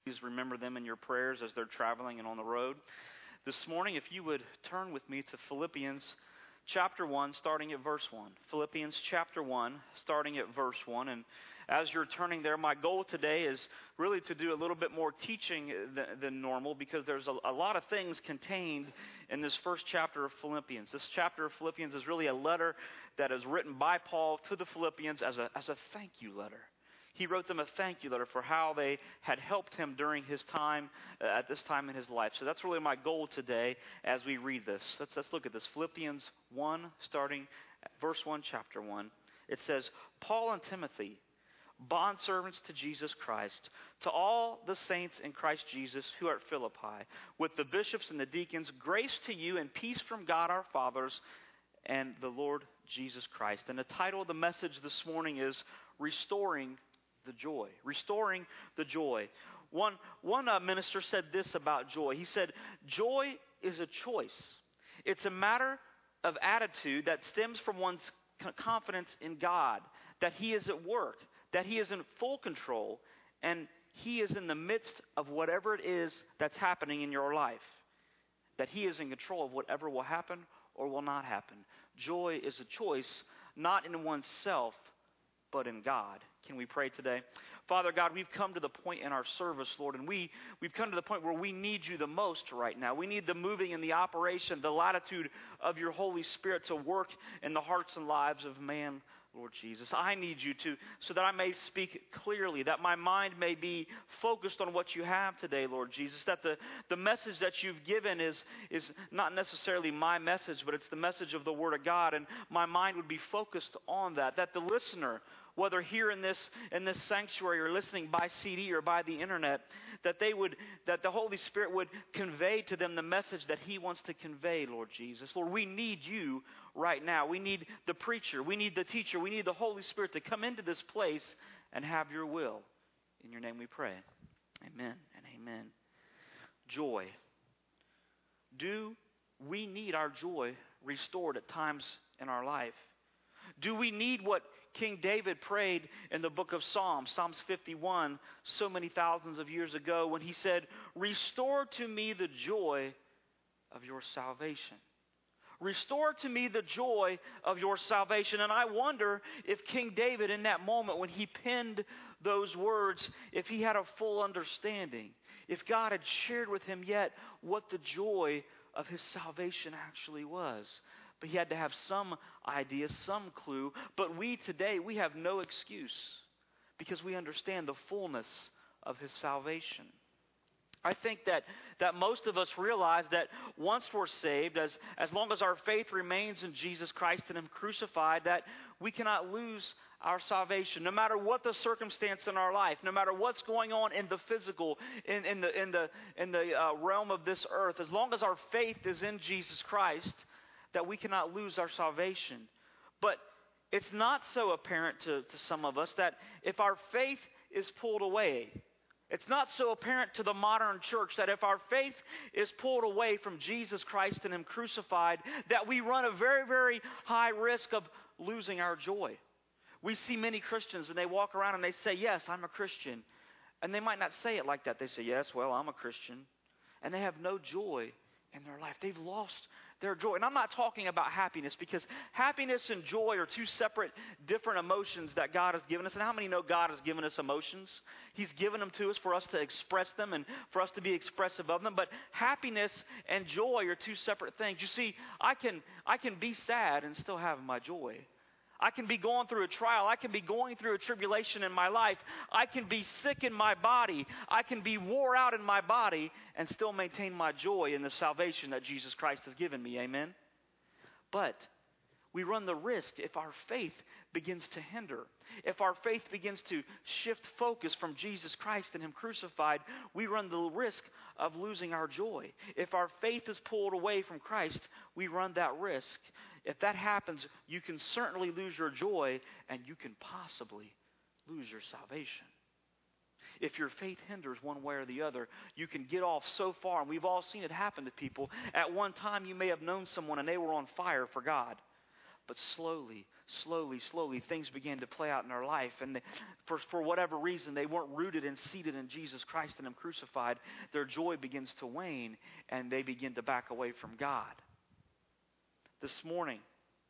Please remember them in your prayers as they're traveling and on the road. This morning, if you would turn with me to Philippians chapter 1, starting at verse 1. Philippians chapter 1, starting at verse 1. And as you're turning there, my goal today is really to do a little bit more teaching than normal, because there's a lot of things contained in this first chapter of Philippians. This chapter of Philippians is really a letter that is written by Paul to the Philippians as a thank you letter. He wrote them a thank you letter for how they had helped him during his time, at this time in his life. So that's really my goal today as we read this. Let's look at this. Philippians 1, starting at verse 1, chapter 1. It says, Paul and Timothy, bondservants to Jesus Christ, to all the saints in Christ Jesus who are at Philippi, with the bishops and the deacons, grace to you and peace from God our fathers and the Lord Jesus Christ. And the title of the message this morning is Restoring the Joy. Restoring the joy. One minister said this about joy. He said, joy is a choice. It's a matter of attitude that stems from one's confidence in God, that He is at work, that He is in full control, and He is in the midst of whatever it is that's happening in your life, that He is in control of whatever will happen or will not happen. Joy is a choice, not in oneself, but in God. Can we pray today? Father God, we've come to the point in our service, Lord, and we've come to the point where we need you the most right now. We need the moving and the operation, the latitude of your Holy Spirit to work in the hearts and lives of man, Lord Jesus. I need you to, so that I may speak clearly, that my mind may be focused on what you have today, Lord Jesus, that the message that you've given is not necessarily my message, but it's the message of the Word of God, and my mind would be focused on that the listener, whether here in this sanctuary or listening by CD or by the internet, that the Holy Spirit would convey to them the message that He wants to convey, Lord Jesus. Lord, we need you right now. We need the preacher. We need the teacher. We need the Holy Spirit to come into this place and have your will. In your name we pray. Amen and amen. Joy. Do we need our joy restored at times in our life? Do we need what King David prayed in the book of Psalms, Psalms 51, so many thousands of years ago, when he said, restore to me the joy of your salvation. Restore to me the joy of your salvation. And I wonder if King David, in that moment when he penned those words, if he had a full understanding, if God had shared with him yet what the joy of his salvation actually was. But he had to have some idea, some clue. But we today, we have no excuse, because we understand the fullness of his salvation. I think that most of us realize that once we're saved, as long as our faith remains in Jesus Christ and Him crucified, that we cannot lose our salvation, no matter what the circumstance in our life, no matter what's going on in the physical, in the realm of this earth. As long as our faith is in Jesus Christ, that we cannot lose our salvation. But it's not so apparent to some of us that if our faith is pulled away, it's not so apparent to the modern church that if our faith is pulled away from Jesus Christ and Him crucified, that we run a very, very high risk of losing our joy. We see many Christians and they walk around and they say, yes, I'm a Christian. And they might not say it like that. They say, yes, well, I'm a Christian. And they have no joy in their life. They've lost their joy. And I'm not talking about happiness, because happiness and joy are two separate, different emotions that God has given us. And how many know God has given us emotions? He's given them to us for us to express them and for us to be expressive of them. But happiness and joy are two separate things. You see, I can be sad and still have my joy. I can be going through a trial. I can be going through a tribulation in my life. I can be sick in my body. I can be wore out in my body and still maintain my joy in the salvation that Jesus Christ has given me. Amen? But we run the risk, if our faith begins to hinder, if our faith begins to shift focus from Jesus Christ and Him crucified, we run the risk of losing our joy. If our faith is pulled away from Christ, we run that risk. If that happens, you can certainly lose your joy, and you can possibly lose your salvation. If your faith hinders one way or the other, you can get off so far, and we've all seen it happen to people. At one time, you may have known someone and they were on fire for God. But slowly, things began to play out in their life. And for whatever reason, they weren't rooted and seated in Jesus Christ and Him crucified. Their joy begins to wane, and they begin to back away from God. This morning,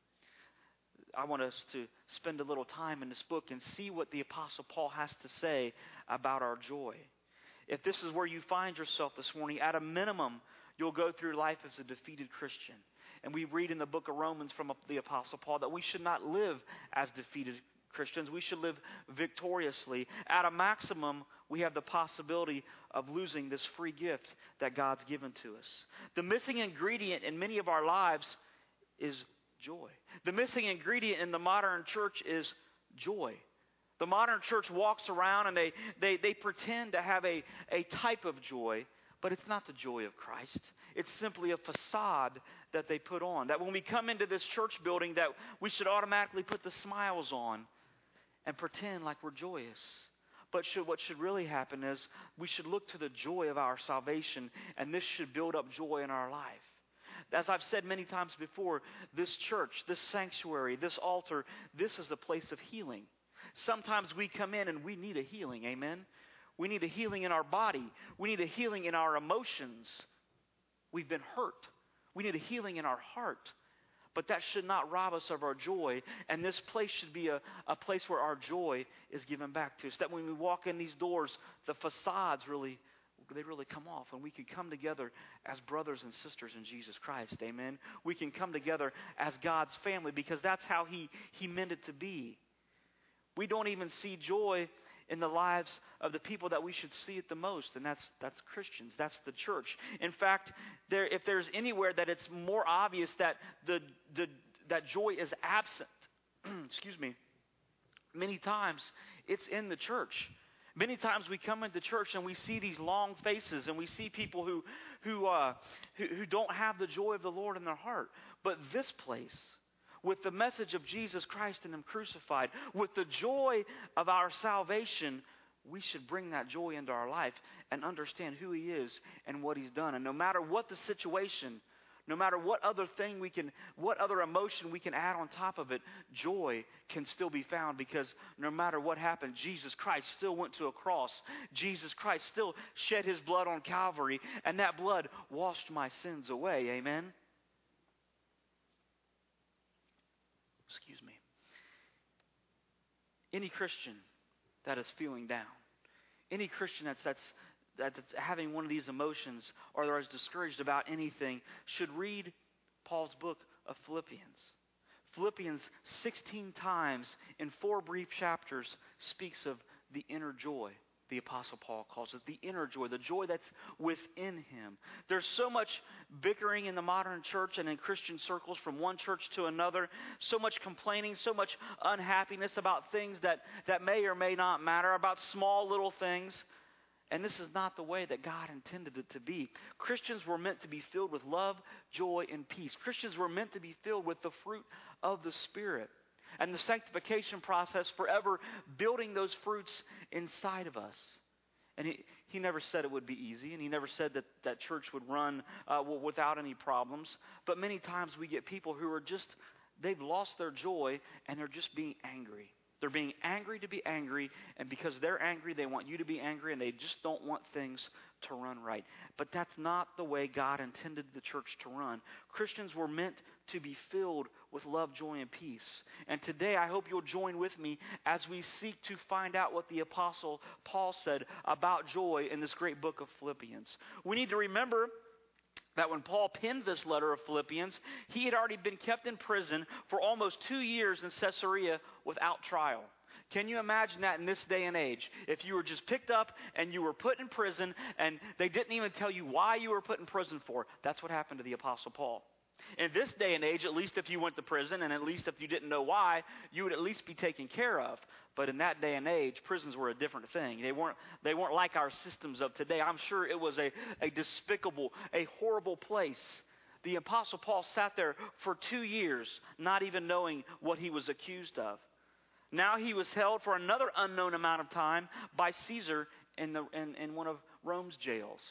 I want us to spend a little time in this book and see what the Apostle Paul has to say about our joy. If this is where you find yourself this morning, at a minimum, you'll go through life as a defeated Christian. And we read in the book of Romans from the Apostle Paul that we should not live as defeated Christians. We should live victoriously. At a maximum, we have the possibility of losing this free gift that God's given to us. The missing ingredient in many of our lives is joy. The missing ingredient in the modern church is joy. The modern church walks around and they pretend to have a type of joy, but it's not the joy of Christ. It's simply a facade that they put on. That when we come into this church building, that we should automatically put the smiles on and pretend like we're joyous. But what should really happen is we should look to the joy of our salvation, and this should build up joy in our life. As I've said many times before, this church, this sanctuary, this altar, this is a place of healing. Sometimes we come in and we need a healing, amen? We need a healing in our body. We need a healing in our emotions. We've been hurt. We need a healing in our heart. But that should not rob us of our joy. And this place should be a place where our joy is given back to us. That when we walk in these doors, the facades really come off. And we can come together as brothers and sisters in Jesus Christ. Amen. We can come together as God's family because that's how He meant it to be. We don't even see joy in the lives of the people that we should see it the most, and that's Christians. That's the church. In fact, if there's anywhere that it's more obvious that that joy is absent, excuse me, many times it's in the church. Many times we come into church and we see these long faces, and we see people who don't have the joy of the Lord in their heart. But this place, with the message of Jesus Christ and Him crucified, with the joy of our salvation, we should bring that joy into our life and understand who He is and what He's done. And no matter what the situation, no matter what other emotion we can add on top of it, joy can still be found, because no matter what happened, Jesus Christ still went to a cross. Jesus Christ still shed His blood on Calvary, and that blood washed my sins away. Amen? Excuse me. Any Christian that is feeling down, any Christian that's having one of these emotions, or that is discouraged about anything, should read Paul's book of Philippians. Philippians 16 times in 4 brief chapters speaks of the inner joy. The Apostle Paul calls it the inner joy, the joy that's within him. There's so much bickering in the modern church and in Christian circles from one church to another, so much complaining, so much unhappiness about things that may or may not matter, about small little things. And this is not the way that God intended it to be. Christians were meant to be filled with love, joy, and peace. Christians were meant to be filled with the fruit of the Spirit. And the sanctification process, forever building those fruits inside of us. And he never said it would be easy, and He never said that church would run without any problems. But many times we get people who are they've lost their joy, and they're just being angry. They're being angry to be angry, and because they're angry, they want you to be angry, and they just don't want things to run right. But that's not the way God intended the church to run. Christians were meant to be filled with love, joy, and peace. And today, I hope you'll join with me as we seek to find out what the Apostle Paul said about joy in this great book of Philippians. We need to remember that when Paul penned this letter of Philippians, he had already been kept in prison for almost 2 years in Caesarea without trial. Can you imagine that in this day and age? If you were just picked up and you were put in prison and they didn't even tell you why you were put in prison for. That's what happened to the Apostle Paul. In this day and age, at least if you went to prison, and at least if you didn't know why, you would at least be taken care of. But in that day and age, prisons were a different thing. They weren't like our systems of today. I'm sure it was a despicable, a horrible place. The Apostle Paul sat there for 2 years, not even knowing what he was accused of. Now he was held for another unknown amount of time by Caesar in one of Rome's jails.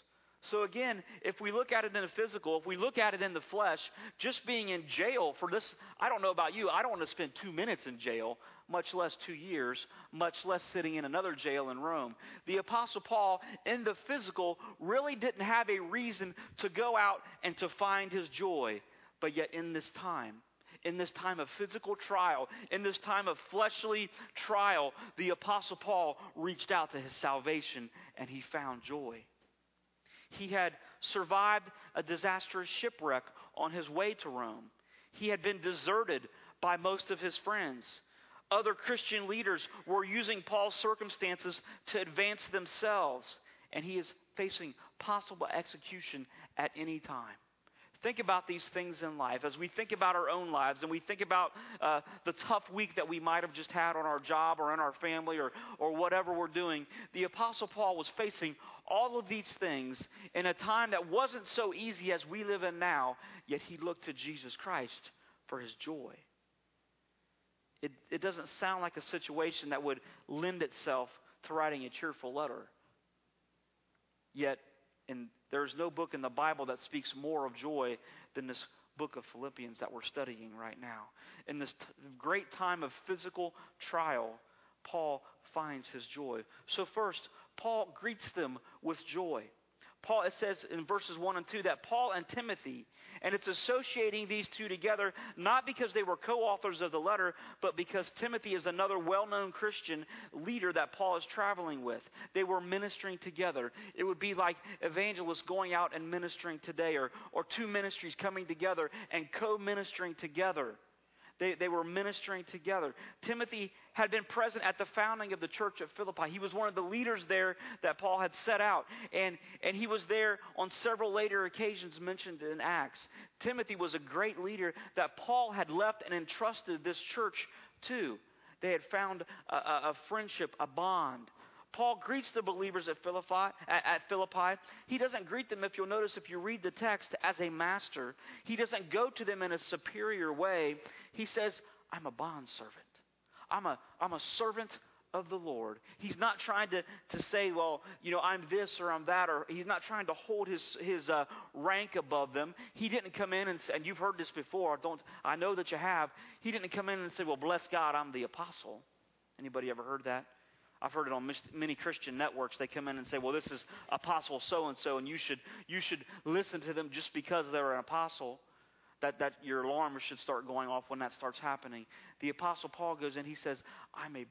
So again, if we look at it in the physical, if we look at it in the flesh, just being in jail for this, I don't know about you, I don't want to spend 2 minutes in jail, much less 2 years, much less sitting in another jail in Rome. The Apostle Paul, in the physical, really didn't have a reason to go out and to find his joy. But yet in this time of physical trial, in this time of fleshly trial, the Apostle Paul reached out to his salvation and he found joy. He had survived a disastrous shipwreck on his way to Rome. He had been deserted by most of his friends. Other Christian leaders were using Paul's circumstances to advance themselves, and he is facing possible execution at any time. Think about these things in life. As we think about our own lives and we think about the tough week that we might have just had on our job or in our family or whatever we're doing, the Apostle Paul was facing all of these things in a time that wasn't so easy as we live in now, yet he looked to Jesus Christ for his joy. It doesn't sound like a situation that would lend itself to writing a cheerful letter. Yet, there's no book in the Bible that speaks more of joy than this book of Philippians that we're studying right now. In this great time of physical trial, Paul finds his joy. So first, Paul greets them with joy. It says in verses 1 and 2 that Paul and Timothy, and it's associating these two together, not because they were co-authors of the letter, but because Timothy is another well-known Christian leader that Paul is traveling with. They were ministering together. It would be like evangelists going out and ministering today, or two ministries coming together and co-ministering together. They were ministering together. Timothy had been present at the founding of the church at Philippi. He was one of the leaders there that Paul had set out. And he was there on several later occasions mentioned in Acts. Timothy was a great leader that Paul had left and entrusted this church to. They had found a friendship, a bond. Paul greets the believers at Philippi. He doesn't greet them, if you'll notice, if you read the text, as a master. He doesn't go to them in a superior way. He says, I'm a bondservant. I'm a servant of the Lord. He's not trying to say, well, I'm this or I'm that, or he's not trying to hold his rank above them. He didn't come in and say, and you've heard this before, I know that you have. He didn't come in and say, well, bless God, I'm the apostle. Anybody ever heard that? I've heard it on many Christian networks. They come in and say, well, this is apostle so-and-so, and you should listen to them just because they're an apostle. That your alarm should start going off when that starts happening. The Apostle Paul goes in, he says, I'm a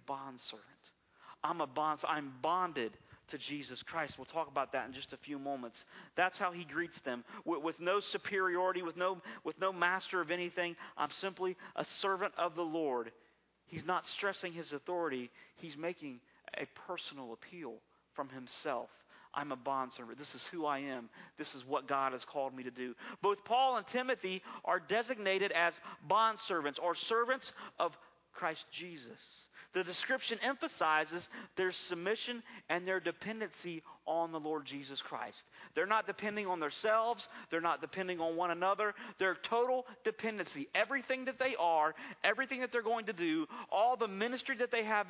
bondservant. I'm bonded to Jesus Christ. We'll talk about that in just a few moments. That's how he greets them, with no superiority, with no master of anything. I'm simply a servant of the Lord. He's not stressing his authority. He's making a personal appeal from himself. I'm a bondservant. This is who I am. This is what God has called me to do. Both Paul and Timothy are designated as bondservants or servants of Christ Jesus. The description emphasizes their submission and their dependency on the Lord Jesus Christ. They're not depending on themselves. They're not depending on one another. Their total dependency, everything that they are, everything that they're going to do, all the ministry that they have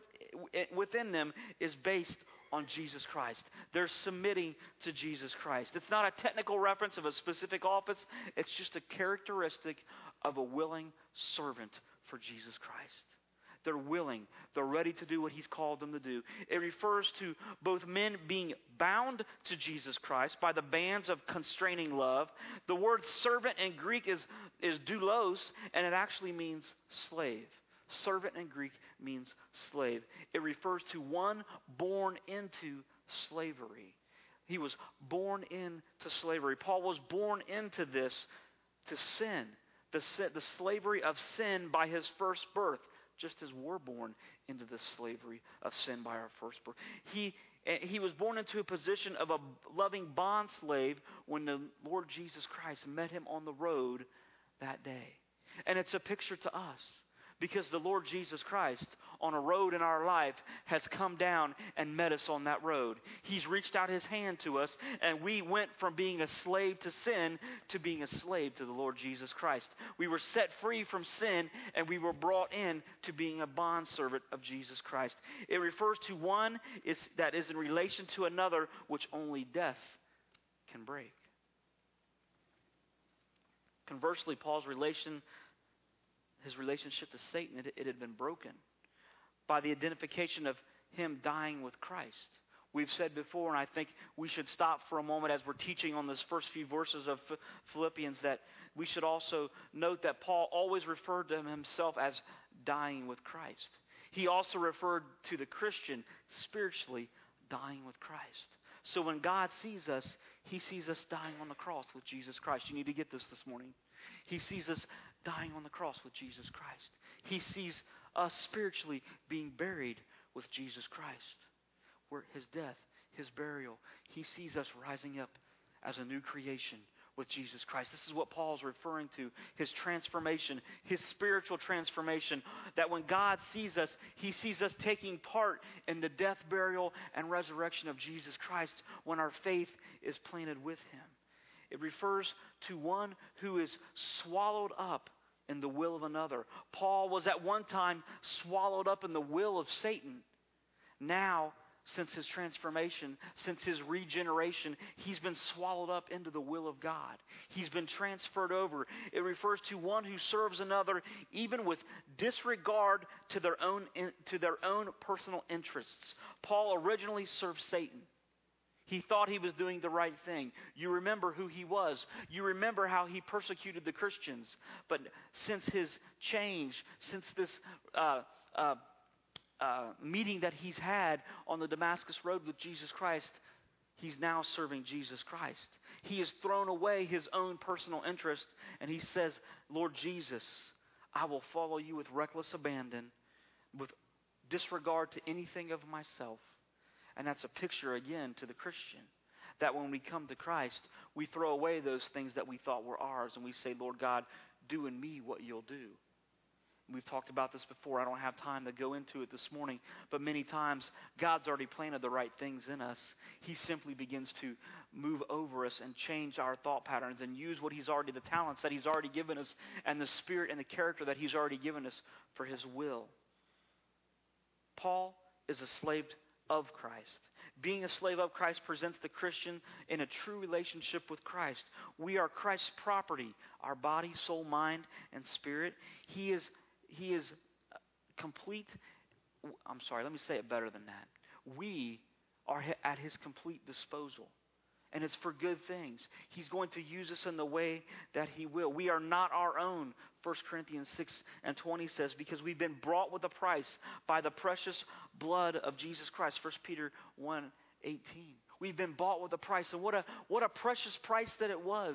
within them is based on Jesus Christ. They're submitting to Jesus Christ. It's not a technical reference of a specific office. It's just a characteristic of a willing servant for Jesus Christ. They're willing. They're ready to do what He's called them to do. It refers to both men being bound to Jesus Christ by the bands of constraining love. The word servant in Greek is doulos, and it actually means slave. Servant in Greek means slave. It refers to one born into slavery. He was born into slavery. Paul was born into this, to sin, the slavery of sin by his first birth, just as we're born into the slavery of sin by our first birth. He was born into a position of a loving bond slave when the Lord Jesus Christ met him on the road that day. And it's a picture to us, because the Lord Jesus Christ on a road in our life has come down and met us on that road. He's reached out His hand to us, and we went from being a slave to sin to being a slave to the Lord Jesus Christ. We were set free from sin, and we were brought in to being a bondservant of Jesus Christ. It refers to one that is in relation to another, which only death can break. Conversely, Paul's his relationship to Satan, it had been broken by the identification of him dying with Christ. We've said before, and I think we should stop for a moment as we're teaching on this first few verses of Philippians, that we should also note that Paul always referred to himself as dying with Christ. He also referred to the Christian spiritually dying with Christ. So when God sees us, He sees us dying on the cross with Jesus Christ. You need to get this morning. He sees us dying on the cross with Jesus Christ. He sees us spiritually being buried with Jesus Christ. Where His death, His burial, He sees us rising up as a new creation with Jesus Christ. This is what Paul's referring to, his transformation, his spiritual transformation, that when God sees us, He sees us taking part in the death, burial, and resurrection of Jesus Christ when our faith is planted with Him. It refers to one who is swallowed up in the will of another. Paul was at one time swallowed up in the will of Satan. Now, since his transformation, since his regeneration, he's been swallowed up into the will of God. He's been transferred over. It refers to one who serves another even with disregard to their own personal interests. Paul originally served Satan. He thought he was doing the right thing. You remember who he was. You remember how he persecuted the Christians. But since his change, since this meeting that he's had on the Damascus Road with Jesus Christ, he's now serving Jesus Christ. He has thrown away his own personal interest, and he says, Lord Jesus, I will follow you with reckless abandon, with disregard to anything of myself. And that's a picture, again, to the Christian, that when we come to Christ, we throw away those things that we thought were ours, and we say, Lord God, do in me what you'll do. We've talked about this before. I don't have time to go into it this morning. But many times, God's already planted the right things in us. He simply begins to move over us and change our thought patterns and use the talents that He's already given us and the spirit and the character that He's already given us for His will. Paul is a slave of Christ. Being a slave of Christ presents the Christian in a true relationship with Christ. We are Christ's property, our body, soul, mind, and spirit. He is complete. I'm sorry, let me say it better than that. We are at His complete disposal. And it's for good things. He's going to use us in the way that He will. We are not our own. 1 Corinthians 6:20 says, because we've been bought with a price by the precious blood of Jesus Christ. 1 Peter 1:18. We've been bought with a price. And what a precious price that it was.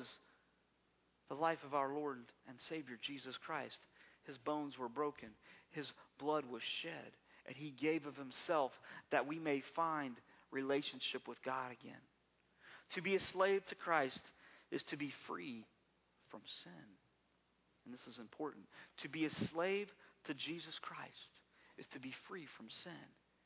The life of our Lord and Savior, Jesus Christ. His bones were broken. His blood was shed. And He gave of Himself that we may find relationship with God again. To be a slave to Christ is to be free from sin. And this is important. To be a slave to Jesus Christ is to be free from sin.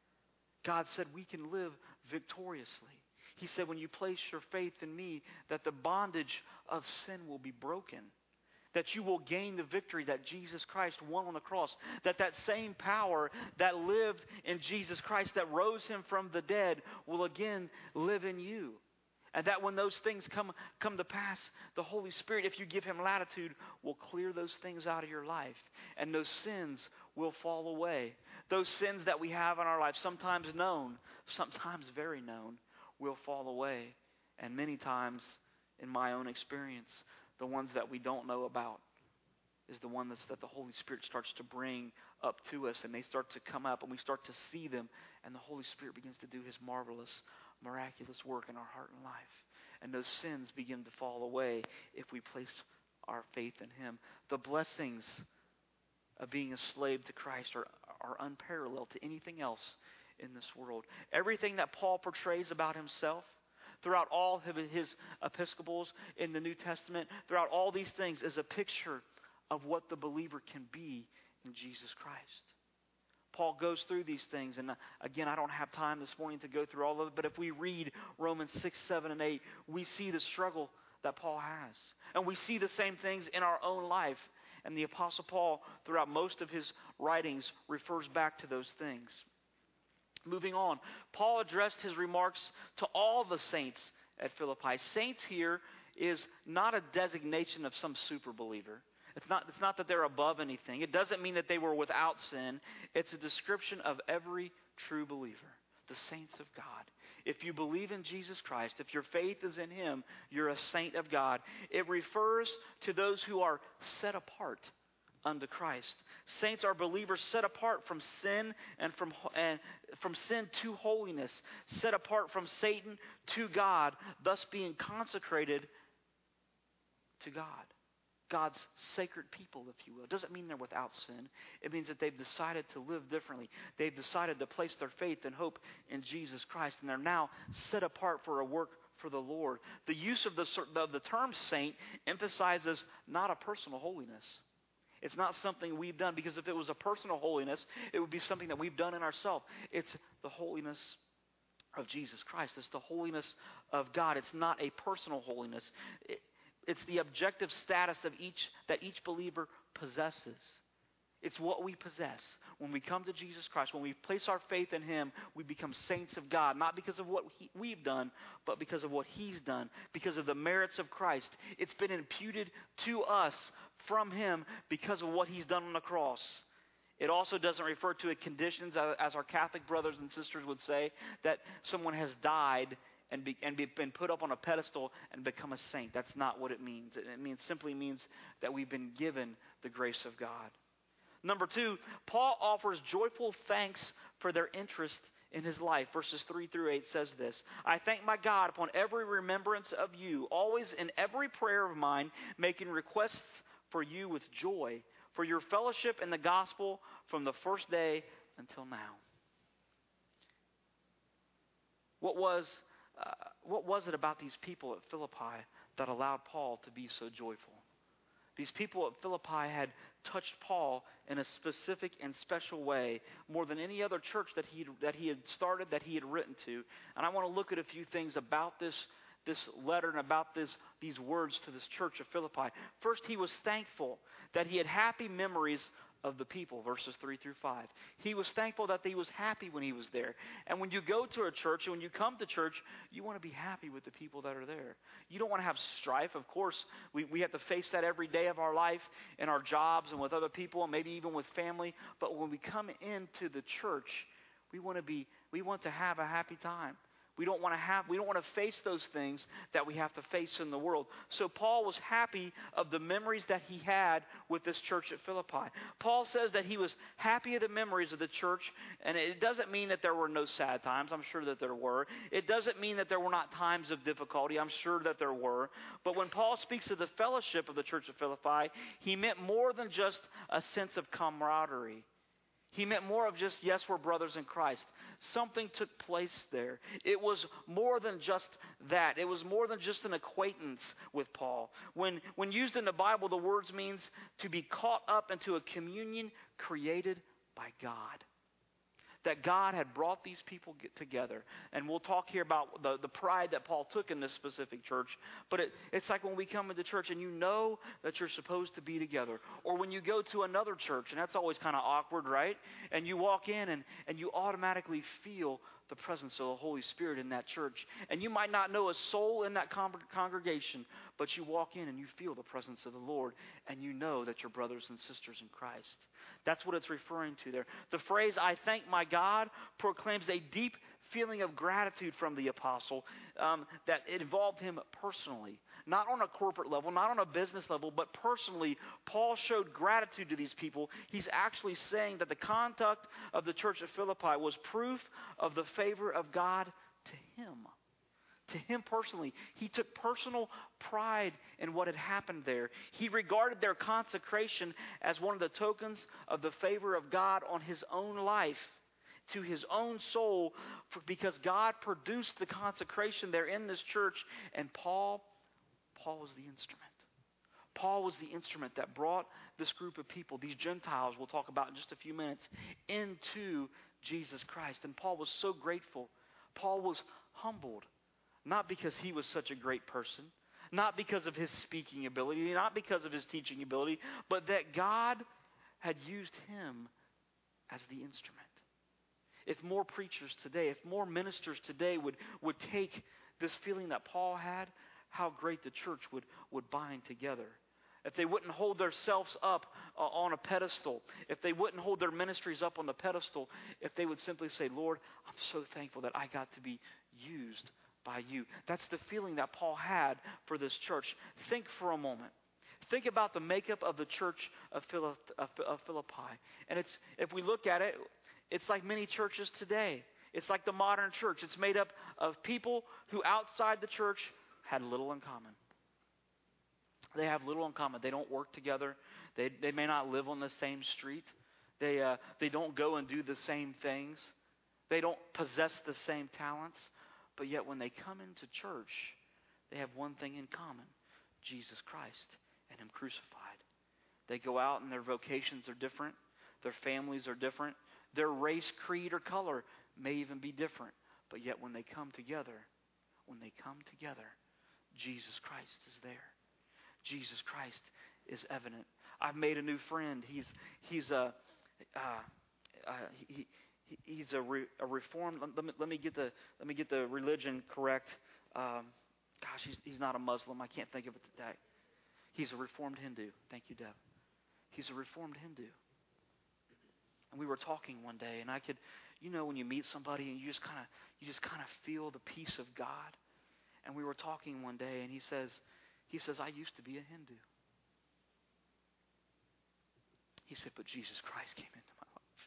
God said we can live victoriously. He said when you place your faith in me, that the bondage of sin will be broken. That you will gain the victory that Jesus Christ won on the cross. That same power that lived in Jesus Christ, that rose Him from the dead, will again live in you. And that when those things come to pass, the Holy Spirit, if you give Him latitude, will clear those things out of your life. And those sins will fall away. Those sins that we have in our life, sometimes known, sometimes very known, will fall away. And many times, in my own experience, the ones that we don't know about is the one that the Holy Spirit starts to bring up to us, and they start to come up, and we start to see them, and the Holy Spirit begins to do His marvelous, miraculous work in our heart and life. And those sins begin to fall away if we place our faith in Him. The blessings of being a slave to Christ are unparalleled to anything else in this world. Everything that Paul portrays about himself throughout all of his epistles in the New Testament, throughout all these things, is a picture of what the believer can be in Jesus Christ. Paul goes through these things, and again, I don't have time this morning to go through all of it, but if we read Romans 6, 7, and 8, we see the struggle that Paul has. And we see the same things in our own life. And the Apostle Paul, throughout most of his writings, refers back to those things. Moving on, Paul addressed his remarks to all the saints at Philippi. Saints here is not a designation of some super believer. It's not that they're above anything. It doesn't mean that they were without sin. It's a description of every true believer, the saints of God. If you believe in Jesus Christ, if your faith is in Him, you're a saint of God. It refers to those who are set apart unto Christ. Saints are believers set apart from sin and from sin to holiness, set apart from Satan to God, thus being consecrated to God. God's sacred people, if you will. It doesn't mean they're without sin. It means that they've decided to live differently. They've decided to place their faith and hope in Jesus Christ, and they're now set apart for a work for the Lord. The use of the term saint emphasizes not a personal holiness. It's not something we've done, because if it was a personal holiness, it would be something that we've done in ourselves. It's the holiness of Jesus Christ. It's the holiness of God. It's not a personal holiness. It's the objective status of that each believer possesses. It's what we possess. When we come to Jesus Christ, when we place our faith in Him, we become saints of God, not because of what we've done, but because of what He's done, because of the merits of Christ. It's been imputed to us from Him because of what He's done on the cross. It also doesn't refer to conditions, as our Catholic brothers and sisters would say, that someone has died and been put up on a pedestal and become a saint. That's not what it means. It simply means that we've been given the grace of God. Number 2, Paul offers joyful thanks for their interest in his life. Verses 3 through 8 says this: I thank my God upon every remembrance of you, always in every prayer of mine, making requests for you with joy, for your fellowship in the gospel from the first day until now. What was it about these people at Philippi that allowed Paul to be so joyful? These people at Philippi had touched Paul in a specific and special way, more than any other church that he had started, that he had written to. And I want to look at a few things about this letter and about these words to this church of Philippi. First, he was thankful that he had happy memories of the people, verses 3 through 5. He was thankful that he was happy when he was there. And when you go to a church, and when you come to church, you want to be happy with the people that are there. You don't want to have strife. Of course, we have to face that every day of our life, in our jobs and with other people, and maybe even with family. But when we come into the church, we want to have a happy time. We don't want to face those things that we have to face in the world. So Paul was happy of the memories that he had with this church at Philippi. Paul says that he was happy of the memories of the church, and it doesn't mean that there were no sad times. I'm sure that there were. It doesn't mean that there were not times of difficulty. I'm sure that there were. But when Paul speaks of the fellowship of the church of Philippi, he meant more than just a sense of camaraderie. He meant more of just, yes, we're brothers in Christ. Something took place there. It was more than just that. It was more than just an acquaintance with Paul. When used in the Bible, the words means to be caught up into a communion created by God. That God had brought these people together. And we'll talk here about the pride that Paul took in this specific church. But it's like when we come into church and you know that you're supposed to be together. Or when you go to another church, and that's always kind of awkward, right? And you walk in and you automatically feel the presence of the Holy Spirit in that church. And you might not know a soul in that congregation, but you walk in and you feel the presence of the Lord, and you know that you're brothers and sisters in Christ. That's what it's referring to there. The phrase, I thank my God, proclaims a deep feeling of gratitude from the apostle that it involved him personally. Not on a corporate level, not on a business level, but personally, Paul showed gratitude to these people. He's actually saying that the conduct of the church at Philippi was proof of the favor of God to him. To him personally. He took personal pride in what had happened there. He regarded their consecration as one of the tokens of the favor of God on his own life, to his own soul, because God produced the consecration there in this church, and Paul was the instrument. Paul was the instrument that brought this group of people, these Gentiles we'll talk about in just a few minutes, into Jesus Christ. And Paul was so grateful. Paul was humbled. Not because he was such a great person, not because of his speaking ability, not because of his teaching ability, but that God had used him as the instrument. If more preachers today, if more ministers today would take this feeling that Paul had, how great the church would bind together. If they wouldn't hold themselves up on a pedestal, if they wouldn't hold their ministries up on the pedestal, if they would simply say, Lord, I'm so thankful that I got to be used by you. That's the feeling that Paul had for this church. Think for a moment. Think about the makeup of the church of Philippi. And if we look at it, it's like many churches today. It's like the modern church. It's made up of people who outside the church had little in common. They have little in common. They don't work together. They may not live on the same street. They don't go and do the same things. They don't possess the same talents. But yet when they come into church, they have one thing in common: Jesus Christ and Him crucified. They go out and their vocations are different. Their families are different. Their race, creed, or color may even be different. But yet when they come together, Jesus Christ is there. Jesus Christ is evident. I've made a new friend. He's a reformed. Let me get the religion correct. He's not a Muslim. I can't think of it today. He's a Reformed Hindu. Thank you, Deb. He's a Reformed Hindu. And we were talking one day, and I could, when you meet somebody and you just kind of feel the peace of God. And we were talking one day, and he says, I used to be a Hindu. He said, but Jesus Christ came into my life.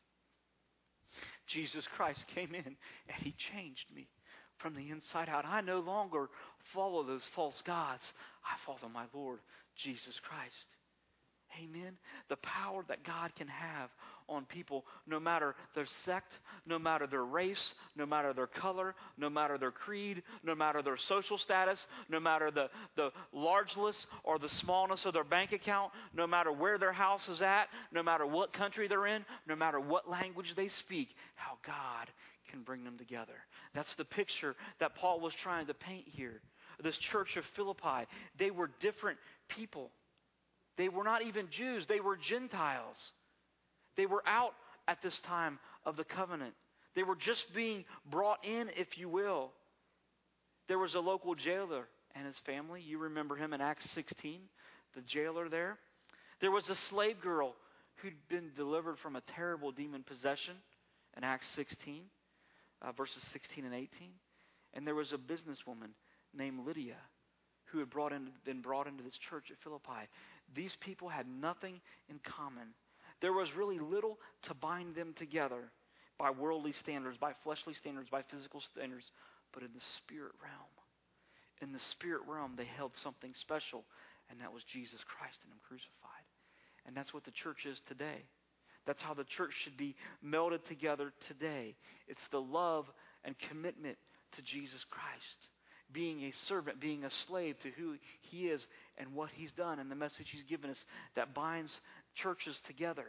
Jesus Christ came in, and He changed me from the inside out. I no longer follow those false gods. I follow my Lord, Jesus Christ. Amen. The power that God can have on people, no matter their sect, no matter their race, no matter their color, no matter their creed, no matter their social status, no matter the largeness or the smallness of their bank account, no matter where their house is at, no matter what country they're in, no matter what language they speak, how God can bring them together. That's the picture that Paul was trying to paint here. This church of Philippi, they were different people. They were not even Jews. They were Gentiles. They were out at this time of the covenant. They were just being brought in, if you will. There was a local jailer and his family. You remember him in Acts 16, the jailer there. There was a slave girl who'd been delivered from a terrible demon possession in Acts 16, verses 16 and 18. And there was a businesswoman named Lydia who had been brought into this church at Philippi. These people had nothing in common. There was really little to bind them together by worldly standards, by fleshly standards, by physical standards, but in the spirit realm. In the spirit realm, they held something special, and that was Jesus Christ and Him crucified. And that's what the church is today. That's how the church should be melded together today. It's the love and commitment to Jesus Christ. Being a servant, being a slave to who He is and what He's done and the message He's given us that binds churches together.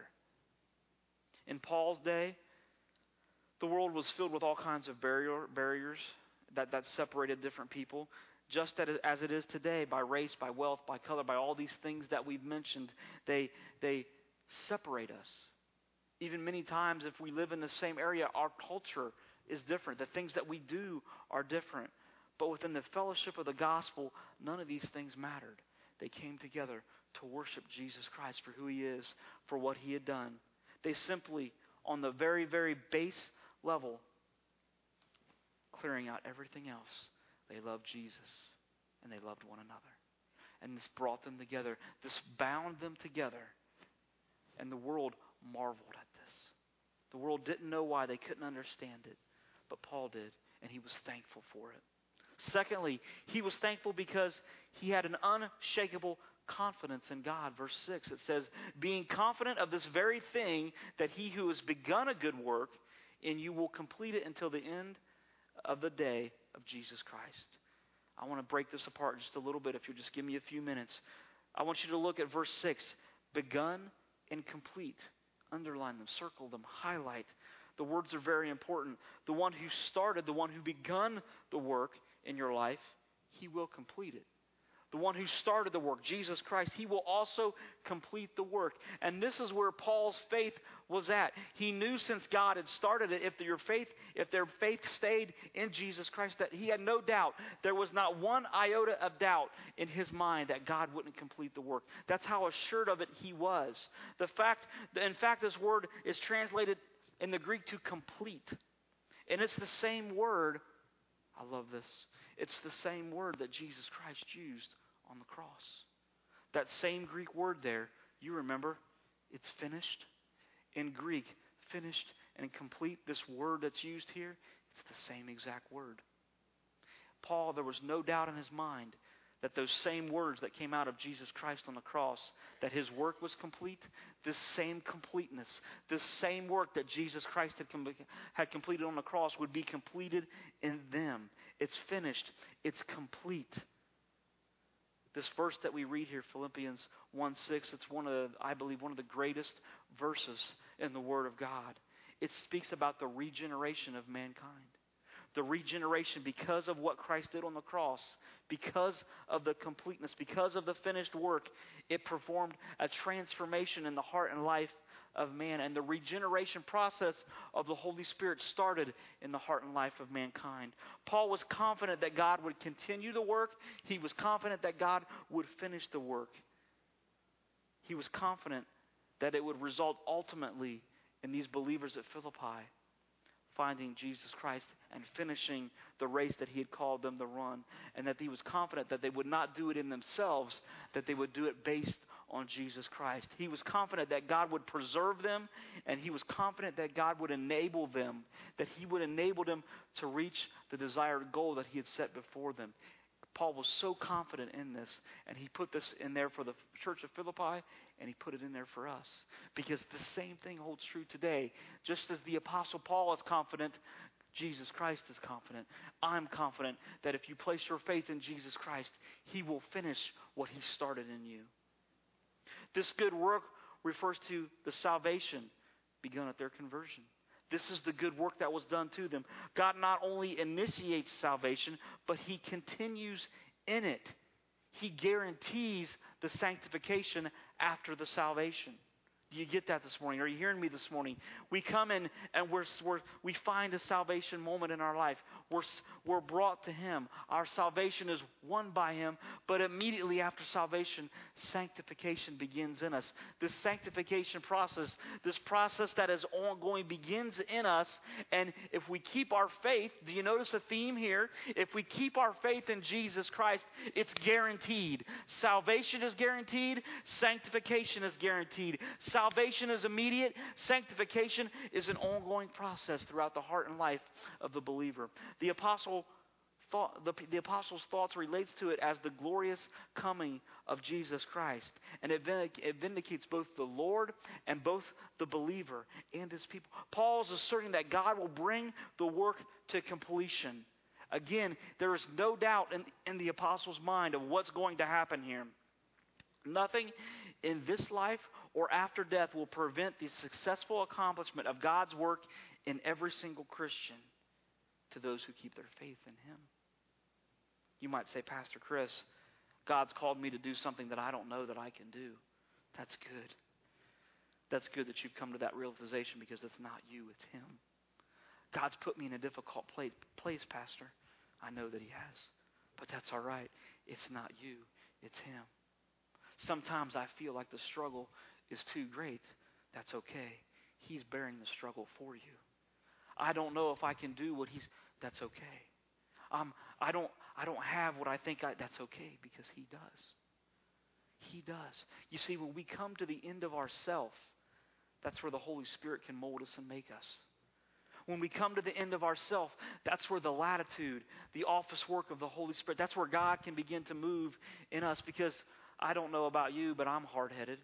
In Paul's day, the world was filled with all kinds of barriers that separated different people. Just as it is today, by race, by wealth, by color, by all these things that we've mentioned, they separate us. Even many times if we live in the same area, our culture is different. The things that we do are different. But within the fellowship of the gospel, none of these things mattered. They came together to worship Jesus Christ for who He is, for what He had done. They simply, on the very, very base level, clearing out everything else, they loved Jesus and they loved one another. And this brought them together. This bound them together. And the world marveled at this. The world didn't know why. They couldn't understand it. But Paul did, and he was thankful for it. Secondly, he was thankful because he had an unshakable confidence in God. Verse 6, it says, being confident of this very thing, that He who has begun a good work in you will complete it until the end of the day of Jesus Christ. I want to break this apart just a little bit if you'll just give me a few minutes. I want you to look at verse 6, begun and complete. Underline them, circle them, highlight. The words are very important. The one who started, the one who begun the work in your life, He will complete it. the one who started the work, Jesus Christ, He will also complete the work. And this is where Paul's faith was at. He knew since God had started it, if their faith stayed in Jesus Christ, that he had no doubt. There was not one iota of doubt in his mind that God wouldn't complete the work. That's how assured of it he was. In fact, this word is translated in the Greek to complete. And it's the same word, I love this, it's the same word that Jesus Christ used on the cross. That same Greek word there, you remember, it's finished. In Greek, finished and complete, this word that's used here, it's the same exact word. Paul, there was no doubt in his mind that those same words that came out of Jesus Christ on the cross, that his work was complete, this same completeness, this same work that Jesus Christ had completed on the cross would be completed in them. It's finished. It's complete. This verse that we read here, Philippians 1:6, it's I believe one of the greatest verses in the Word of God. It speaks about the regeneration of mankind. The regeneration because of what Christ did on the cross, because of the completeness, because of the finished work, it performed a transformation in the heart and life of man. And the regeneration process of the Holy Spirit started in the heart and life of mankind. Paul was confident that God would continue the work. He was confident that God would finish the work. He was confident that it would result ultimately in these believers at Philippi finding Jesus Christ and finishing the race that he had called them to run, and that he was confident that they would not do it in themselves, that they would do it based on Jesus Christ. He was confident that God would preserve them, and he was confident that God would enable them, that he would enable them to reach the desired goal that he had set before them. Paul was so confident in this, and he put this in there for the church of Philippi, and he put it in there for us. Because the same thing holds true today. Just as the Apostle Paul is confident, Jesus Christ is confident. I'm confident that if you place your faith in Jesus Christ, he will finish what he started in you. This good work refers to the salvation begun at their conversion. This is the good work that was done to them. God not only initiates salvation, but he continues in it. He guarantees the sanctification after the salvation. Do you get that this morning? Are you hearing me this morning? We come in and we find a salvation moment in our life. We're brought to him. Our salvation is won by him, but immediately after salvation, sanctification begins in us. This sanctification process, this process that is ongoing, begins in us. And if we keep our faith, do you notice a theme here? If we keep our faith in Jesus Christ, it's guaranteed. Salvation is guaranteed. Sanctification is guaranteed. Salvation is immediate. Sanctification is an ongoing process throughout the heart and life of the believer. The apostle's thoughts relates to it as the glorious coming of Jesus Christ. And it vindicates both the Lord and both the believer and his people. Paul is asserting that God will bring the work to completion. Again, there is no doubt in the apostle's mind of what's going to happen here. Nothing in this life or after death will prevent the successful accomplishment of God's work in every single Christian to those who keep their faith in him. You might say, Pastor Chris, God's called me to do something that I don't know that I can do. That's good. That's good that you've come to that realization, because it's not you, it's him. God's put me in a difficult place, Pastor. I know that he has. But that's all right. It's not you, it's him. Sometimes I feel like the struggle is too great. That's okay. He's bearing the struggle for you. I don't know if I can do what that's okay. I don't have what I think that's okay, because he does. He does. You see, when we come to the end of ourself, that's where the Holy Spirit can mold us and make us. When we come to the end of ourself, that's where the latitude, the office work of the Holy Spirit, that's where God can begin to move in us. Because I don't know about you, but I'm hard-headed.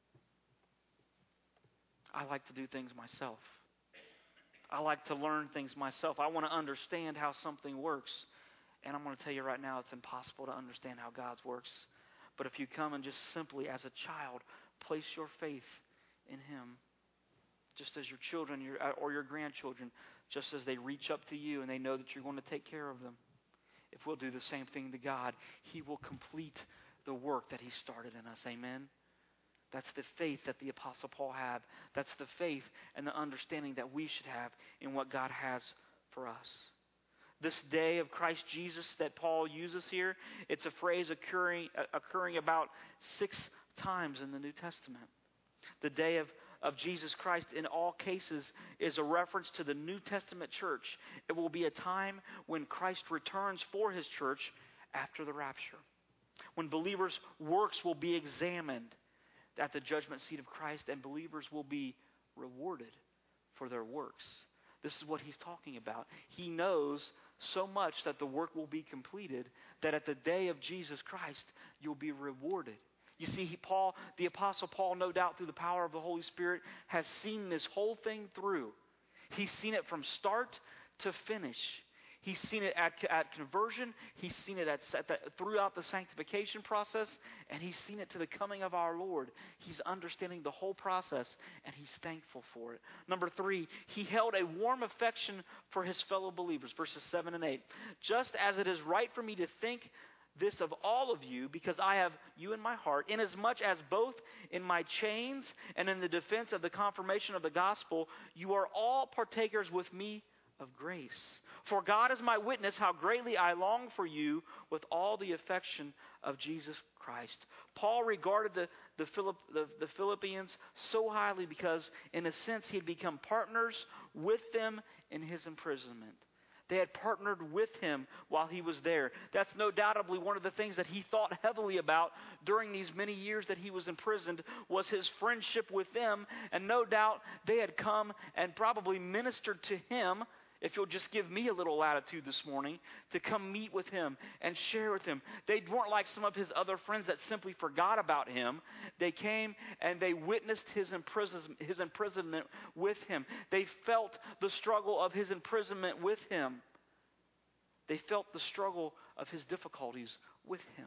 I like to do things myself. I like to learn things myself. I want to understand how something works. And I'm going to tell you right now, it's impossible to understand how God's works. But if you come and just simply, as a child, place your faith in him, just as your children or your grandchildren, just as they reach up to you and they know that you're going to take care of them. if we'll do the same thing to God, He will complete the work that He started in us. Amen? That's the faith that the Apostle Paul had. That's the faith and the understanding that we should have in what God has for us. This day of Christ Jesus that Paul uses here, it's a phrase occurring about 6 times in the New Testament. The day of Jesus Christ in all cases is a reference to the New Testament church. It will be a time when Christ returns for His church after the rapture. When believers' works will be examined at the judgment seat of Christ, and believers will be rewarded for their works. This is what he's talking about. He knows so much that the work will be completed that at the day of Jesus Christ, you'll be rewarded. You see, the Apostle Paul, no doubt through the power of the Holy Spirit, has seen this whole thing through. He's seen it from start to finish. He's seen it at conversion. He's seen it throughout the sanctification process. And he's seen it to the coming of our Lord. He's understanding the whole process, and he's thankful for it. Number 3, he held a warm affection for his fellow believers. Verses 7 and 8. Just as it is right for me to think this of all of you, because I have you in my heart, inasmuch as both in my chains and in the defense of the confirmation of the gospel, you are all partakers with me of grace. For God is my witness how greatly I long for you with all the affection of Jesus Christ. Paul regarded the Philippians so highly because, in a sense, he had become partners with them in his imprisonment. They had partnered with him while he was there. That's no doubtably one of the things that he thought heavily about during these many years that he was imprisoned, was his friendship with them. And no doubt they had come and probably ministered to him, if you'll just give me a little latitude this morning, to come meet with him and share with him. They weren't like some of his other friends that simply forgot about him. They came and they witnessed his imprisonment with him. They felt the struggle of his imprisonment with him. They felt the struggle of his difficulties with him.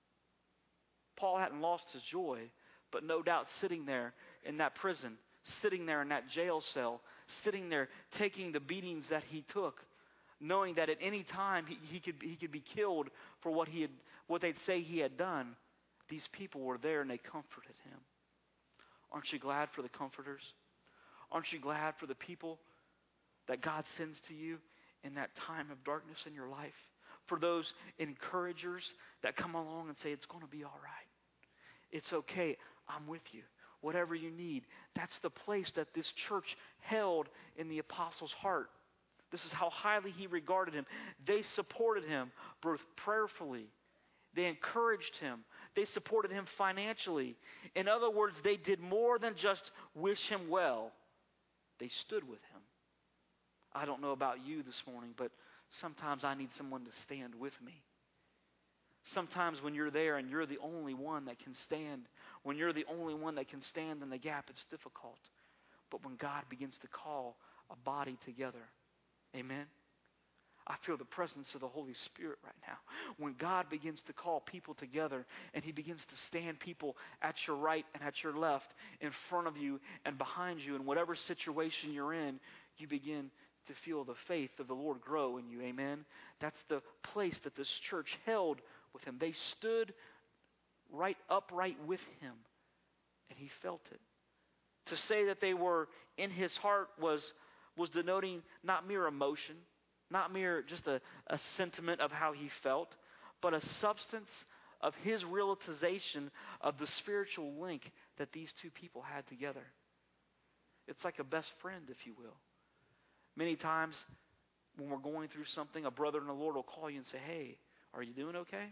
Paul hadn't lost his joy, but no doubt sitting there in that prison, sitting there in that jail cell, sitting there taking the beatings that he took, knowing that at any time he could be killed for what they'd say he had done. These people were there and they comforted him. Aren't you glad for the comforters? Aren't you glad for the people that God sends to you in that time of darkness in your life? For those encouragers that come along and say, it's going to be all right. It's okay. I'm with you. Whatever you need. That's the place that this church held in the apostles' heart. This is how highly he regarded him. They supported him both prayerfully. They encouraged him. They supported him financially. In other words, they did more than just wish him well. They stood with him. I don't know about you this morning, but sometimes I need someone to stand with me. Sometimes when you're there and you're the only one that can stand, when you're the only one that can stand in the gap, it's difficult. But when God begins to call a body together, amen? I feel the presence of the Holy Spirit right now. When God begins to call people together and He begins to stand people at your right and at your left, in front of you and behind you, in whatever situation you're in, you begin to feel the faith of the Lord grow in you, amen? That's the place that this church held with him. They stood right upright with him, and he felt it. To say that they were in his heart was denoting not mere emotion, not mere just a sentiment of how he felt, but a substance of his realization of the spiritual link that these two people had together. It's like a best friend, if you will. Many times when we're going through something, a brother in the Lord will call you and say, hey, are you doing okay?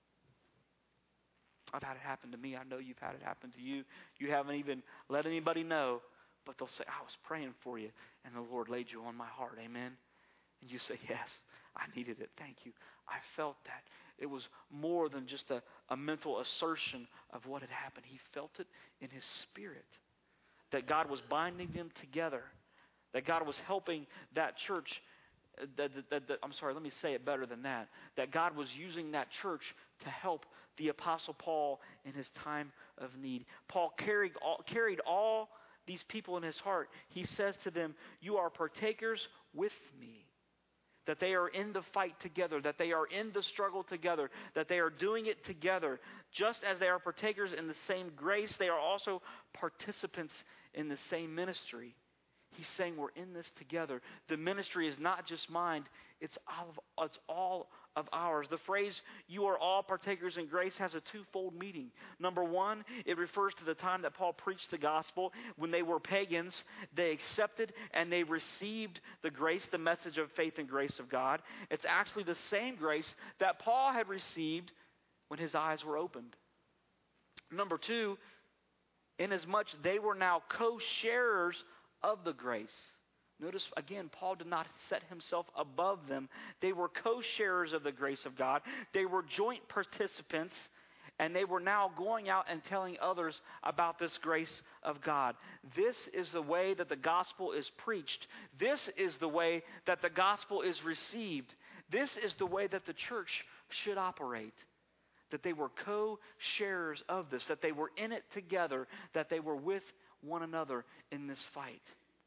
I've had it happen to me. I know you've had it happen to you. You haven't even let anybody know, but they'll say, I was praying for you, and the Lord laid you on my heart. Amen? And you say, yes, I needed it. Thank you. I felt that. It was more than just a mental assertion of what had happened. He felt it in his spirit, that God was binding them together, that God was helping that church. Let me say it better than that. That God was using that church to help the Apostle Paul in his time of need. Paul carried all these people in his heart. He says to them, you are partakers with me. that they are in the fight together, that they are in the struggle together, that they are doing it together. Just as they are partakers in the same grace, they are also participants in the same ministry. He's saying we're in this together. The ministry is not just mine, it's all of ours. The phrase, you are all partakers in grace, has a twofold meaning. Number one, it refers to the time that Paul preached the gospel. When they were pagans, they accepted and they received the grace, the message of faith and grace of God. It's actually the same grace that Paul had received when his eyes were opened. Number two, inasmuch they were now co-sharers of the grace. Notice again, Paul did not set himself above them. They were co-sharers of the grace of God. They were joint participants, and they were now going out and telling others about this grace of God. This is the way that the gospel is preached. This is the way that the gospel is received. This is the way that the church should operate. That they were co-sharers of this, that they were in it together, that they were with one another in this fight.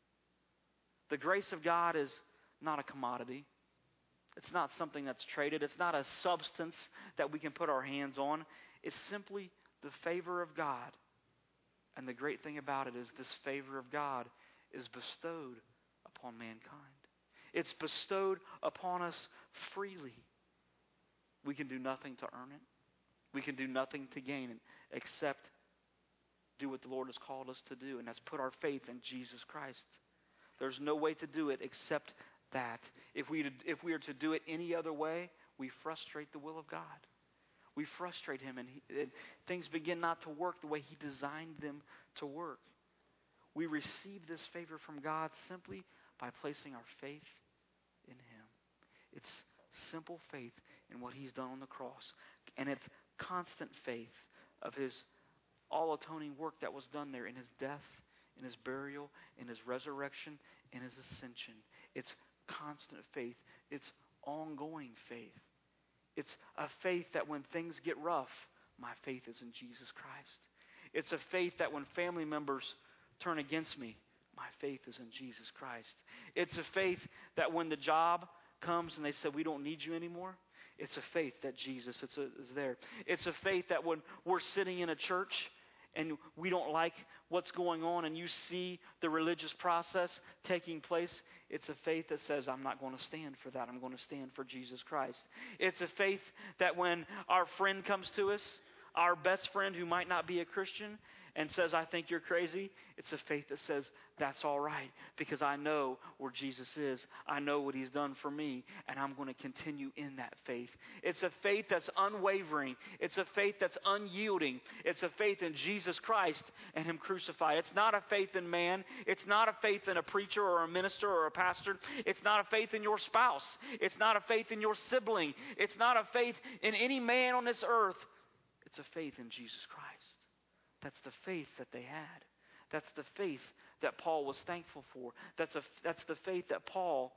The grace of God is not a commodity. It's not something that's traded. It's not a substance that we can put our hands on. It's simply the favor of God. And the great thing about it is this favor of God is bestowed upon mankind. It's bestowed upon us freely. We can do nothing to earn it. We can do nothing to gain it except do what the Lord has called us to do, and that's put our faith in Jesus Christ. There's no way to do it except that. If we are to do it any other way, we frustrate the will of God. We frustrate Him, and things begin not to work the way He designed them to work. We receive this favor from God simply by placing our faith in Him. It's simple faith in what He's done on the cross, and it's constant faith of His all-atoning work that was done there in His death, in His burial, in His resurrection, in His ascension. It's constant faith. It's ongoing faith. It's a faith that when things get rough, my faith is in Jesus Christ. It's a faith that when family members turn against me, my faith is in Jesus Christ. It's a faith that when the job comes and they say, we don't need you anymore, it's a faith that Jesus is there. It's a faith that when we're sitting in a church and we don't like what's going on and you see the religious process taking place, it's a faith that says, I'm not going to stand for that. I'm going to stand for Jesus Christ. It's a faith that when our friend comes to us, our best friend who might not be a Christian, and says, I think you're crazy, it's a faith that says, that's all right, because I know where Jesus is. I know what He's done for me, and I'm going to continue in that faith. It's a faith that's unwavering. It's a faith that's unyielding. It's a faith in Jesus Christ and Him crucified. It's not a faith in man. It's not a faith in a preacher or a minister or a pastor. It's not a faith in your spouse. It's not a faith in your sibling. It's not a faith in any man on this earth. It's a faith in Jesus Christ. That's the faith that they had. That's the faith that Paul was thankful for. That's the faith that Paul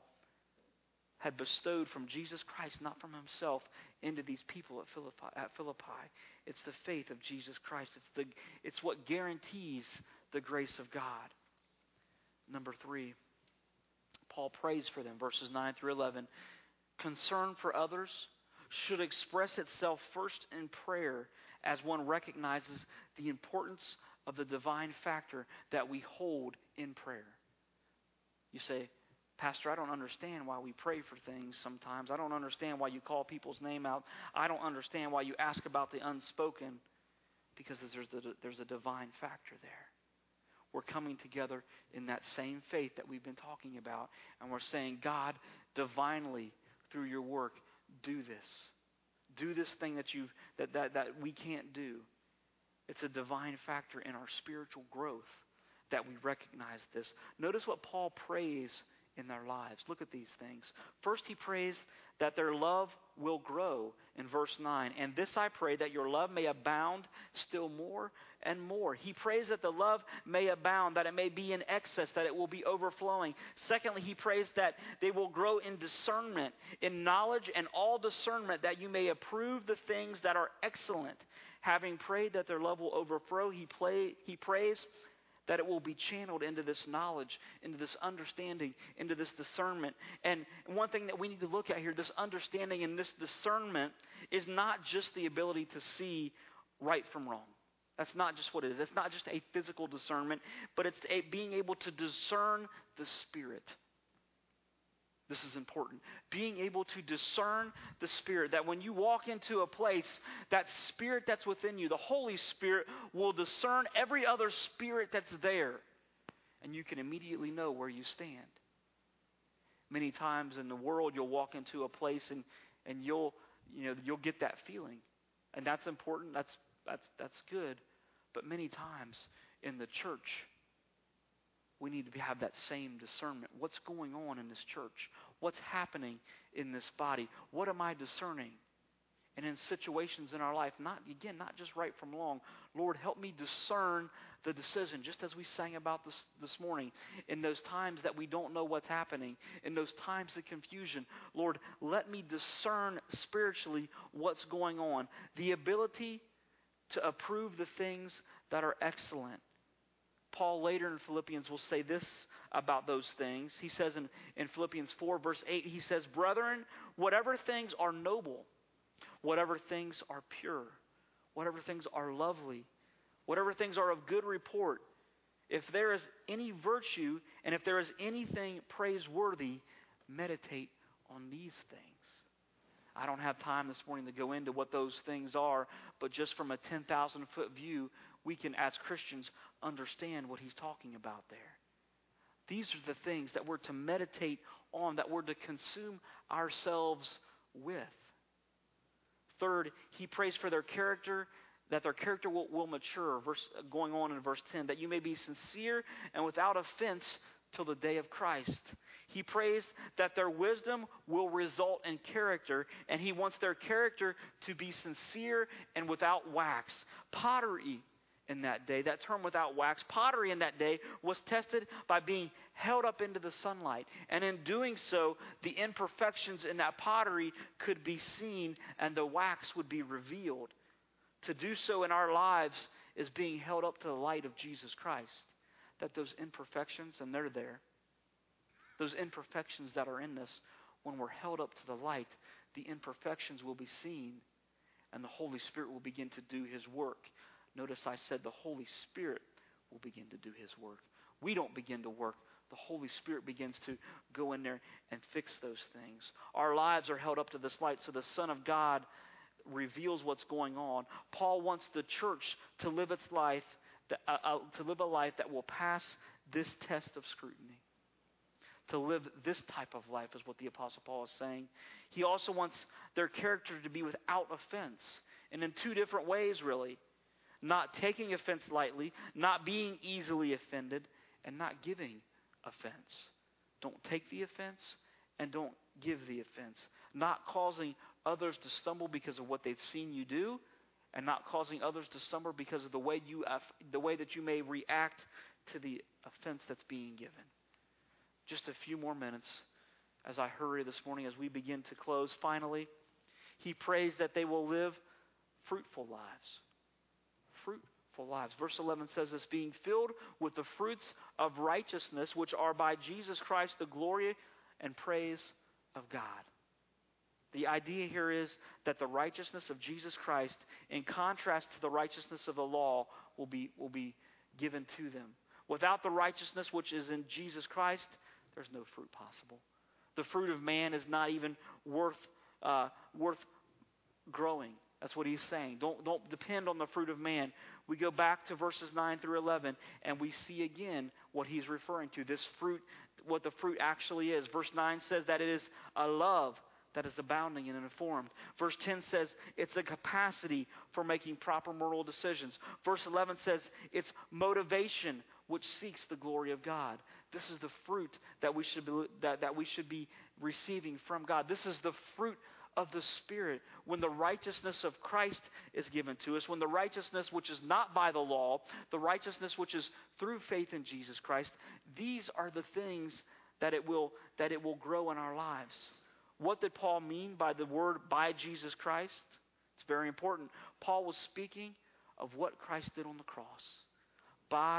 had bestowed from Jesus Christ, not from himself, into these people at Philippi. It's the faith of Jesus Christ. It's what guarantees the grace of God. Number 3, Paul prays for them, verses 9 through 11. Concern for others should express itself first in prayer, as one recognizes the importance of the divine factor that we hold in prayer. You say, Pastor, I don't understand why we pray for things sometimes. I don't understand why you call people's name out. I don't understand why you ask about the unspoken. Because there's a divine factor there. We're coming together in that same faith that we've been talking about. And we're saying, God, divinely, through your work, do this. Do this thing that we can't do. It's a divine factor in our spiritual growth that we recognize this. Notice what Paul prays in their lives. Look at these things. First, he prays that their love will grow in verse 9. And this I pray, that your love may abound still more and more. He prays that the love may abound, that it may be in excess, that it will be overflowing. Secondly, he prays that they will grow in discernment, in knowledge and all discernment, that you may approve the things that are excellent. Having prayed that their love will overflow, he prays that it will be channeled into this knowledge, into this understanding, into this discernment. And one thing that we need to look at here, this understanding and this discernment is not just the ability to see right from wrong. That's not just what it is. It's not just a physical discernment, but it's being able to discern the Spirit. This is important. Being able to discern the Spirit. That when you walk into a place, that Spirit that's within you, the Holy Spirit, will discern every other spirit that's there. And you can immediately know where you stand. Many times in the world, you'll walk into a place and you'll get that feeling. And that's important. That's good. But many times in the church, we need to have that same discernment. What's going on in this church? What's happening in this body? What am I discerning? And in situations in our life, not just right from wrong. Lord, help me discern the decision, just as we sang about this morning. In those times that we don't know what's happening, in those times of confusion, Lord, let me discern spiritually what's going on. The ability to approve the things that are excellent. Paul later in Philippians will say this about those things. He says in Philippians 4 verse 8, he says, "Brethren, whatever things are noble, whatever things are pure, whatever things are lovely, whatever things are of good report, if there is any virtue and if there is anything praiseworthy, meditate on these things." I don't have time this morning to go into what those things are, but just from a 10,000-foot view, we can, as Christians, understand what he's talking about there. These are the things that we're to meditate on, that we're to consume ourselves with. Third, he prays for their character, that their character will mature. Going on in verse 10, that you may be sincere and without offense till the day of Christ. He prays that their wisdom will result in character, and he wants their character to be sincere and without wax. Pottery in that day, that term without wax, pottery in that day was tested by being held up into the sunlight. And in doing so, the imperfections in that pottery could be seen and the wax would be revealed. To do so in our lives is being held up to the light of Jesus Christ. That those imperfections, and they're there, those imperfections that are in us, when we're held up to the light, the imperfections will be seen and the Holy Spirit will begin to do His work. Notice I said the Holy Spirit will begin to do His work. We don't begin to work. The Holy Spirit begins to go in there and fix those things. Our lives are held up to this light, so the Son of God reveals what's going on. Paul wants the church to live its life, to live a life that will pass this test of scrutiny. To live this type of life is what the Apostle Paul is saying. He also wants their character to be without offense. And in two different ways, really. Not taking offense lightly, not being easily offended, and not giving offense. Don't take the offense and don't give the offense. Not causing others to stumble because of what they've seen you do, and not causing others to stumble because of the way that you may react to the offense that's being given. Just a few more minutes as I hurry this morning as we begin to close. Finally, he prays that they will live fruitful lives. Fruitful lives. Verse 11 says this, being filled with the fruits of righteousness, which are by Jesus Christ the glory and praise of God. The idea here is that the righteousness of Jesus Christ, in contrast to the righteousness of the law, will be given to them. Without the righteousness which is in Jesus Christ, there's no fruit possible. The fruit of man is not even worth growing. That's what he's saying. Don't depend on the fruit of man. We go back to verses 9 through 11, and we see again what he's referring to. This fruit, what the fruit actually is. Verse 9 says that it is a love that is abounding and informed. Verse 10 says it's a capacity for making proper moral decisions. Verse 11 says it's motivation which seeks the glory of God. This is the fruit that we should be receiving from God. This is the fruit of the Spirit. When the righteousness of Christ is given to us, when the righteousness which is not by the law, the righteousness which is through faith in Jesus Christ, these are the things that it will grow in our lives. What did Paul mean by the word by Jesus Christ? It's very important. Paul was speaking of what Christ did on the cross. By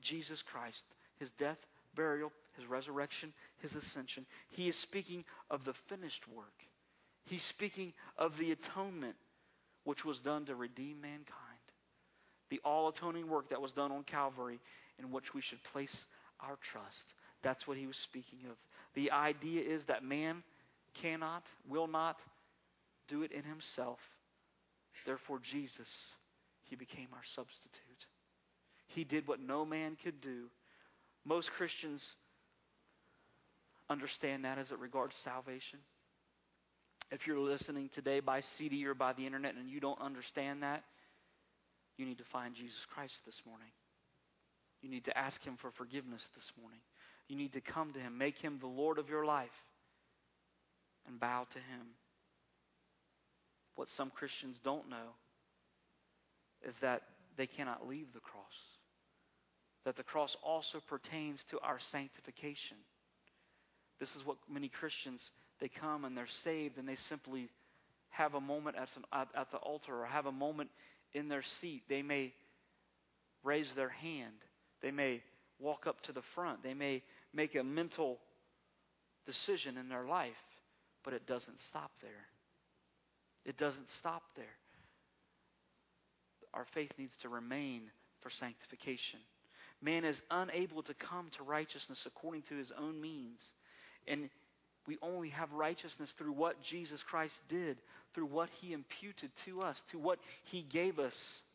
Jesus Christ, His death, burial, His resurrection, His ascension. He is speaking of the finished work. He's speaking of the atonement which was done to redeem mankind. The all-atoning work that was done on Calvary, in which we should place our trust. That's what he was speaking of. The idea is that man cannot, will not do it in himself. Therefore, Jesus, He became our substitute. He did what no man could do. Most Christians understand that as it regards salvation. If you're listening today by CD or by the internet and you don't understand that, you need to find Jesus Christ this morning. You need to ask Him for forgiveness this morning. You need to come to Him, make Him the Lord of your life, and bow to Him. What some Christians don't know is that they cannot leave the cross. That the cross also pertains to our sanctification. This is what many Christians, they come and they're saved and they simply have a moment at the altar or have a moment in their seat. They may raise their hand. They may walk up to the front. They may make a mental decision in their life, but it doesn't stop there. It doesn't stop there. Our faith needs to remain for sanctification. Man is unable to come to righteousness according to his own means. And we only have righteousness through what Jesus Christ did, through what He imputed to us, to what He gave us.